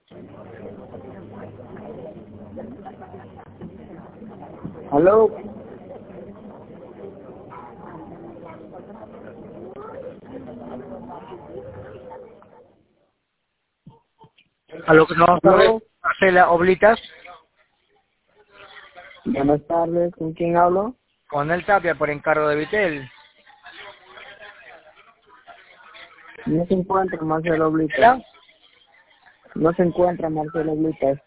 ¿Aló? A lo que nos ¿Aló? hace las oblitas Buenas tardes, ¿con quién hablo? con el Tapia por encargo de Vitel. No se encuentra Marcelo Oblitas. ¿Ya? No se encuentra Marcelo Oblitas.